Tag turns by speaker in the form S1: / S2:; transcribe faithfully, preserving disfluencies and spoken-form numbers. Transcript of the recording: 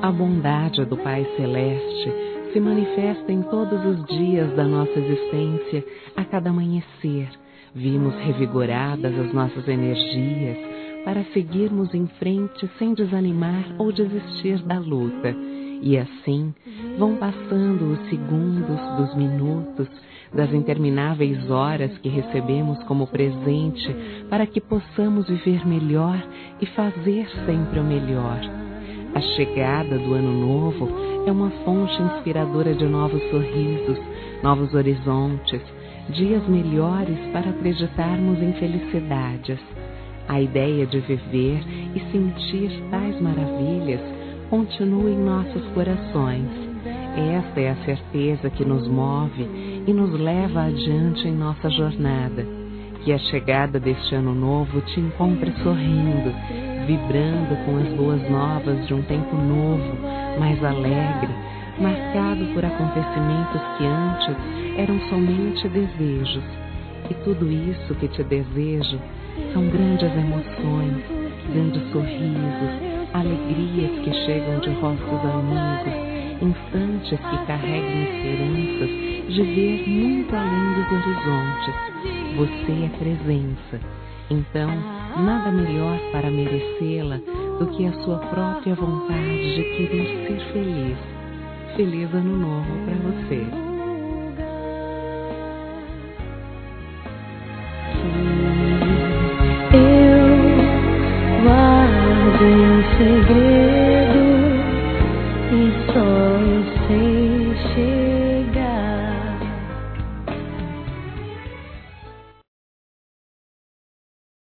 S1: A bondade do Pai Celeste se manifesta em todos os dias da nossa existência. A cada amanhecer, vimos revigoradas as nossas energias para seguirmos em frente sem desanimar ou desistir da luta. E assim vão passando os segundos dos minutos, das intermináveis horas que recebemos como presente para que possamos viver melhor e fazer sempre o melhor. A chegada do Ano Novo é uma fonte inspiradora de novos sorrisos, novos horizontes, dias melhores para acreditarmos em felicidades. A ideia de viver e sentir tais maravilhas continua em nossos corações. Esta é a certeza que nos move e nos leva adiante em nossa jornada. Que a chegada deste Ano Novo te encontre sorrindo, vibrando com as boas novas de um tempo novo, mais alegre, marcado por acontecimentos que antes eram somente desejos. E tudo isso que te desejo são grandes emoções, grandes sorrisos, alegrias que chegam de rostos amigos, instantes que carregam esperanças de ver muito além dos horizontes. Você é presença. Então, nada melhor para merecê-la do que a sua própria vontade de querer ser feliz. Feliz Ano Novo para você.
S2: Eu guardei um segredo e só eu sei chegar.